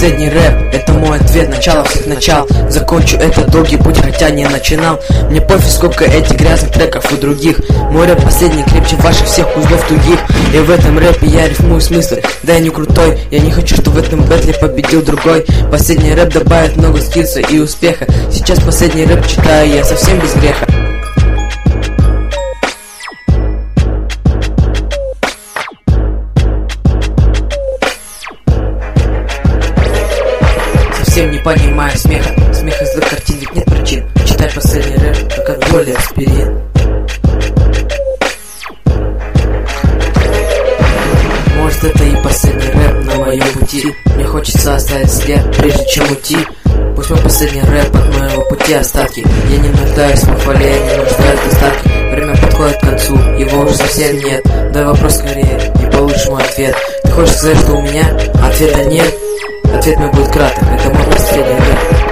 последний рэп, это мой ответ, начало всех начал. Закончу этот долгий путь, хотя не начинал. Мне пофиг, сколько этих грязных треков у других. Мой рэп последний крепче ваших всех узлов тугих. И в этом рэпе я рифмую смыслы. Да я не крутой, я не хочу, чтобы в этом бэтле победил другой. Последний рэп добавит много скилса и успеха. Сейчас последний рэп читаю я совсем без греха. Совсем не понимаю смеха. Смех из злых картин, ведь нет причин. Читай последний рэп, как от боли аспирин. Может, это и последний рэп на моем пути. Мне хочется оставить след, прежде чем уйти. Пусть мой последний рэп от моего пути остатки. Я не нуждаюсь в похвале, я не нуждаюсь в достатке. Время подходит к концу, его уже совсем нет. Дай вопрос скорее, и получишь мой ответ. Ты хочешь сказать, что у меня ответа нет? Ответ мой будет краток, это мой последний рэп.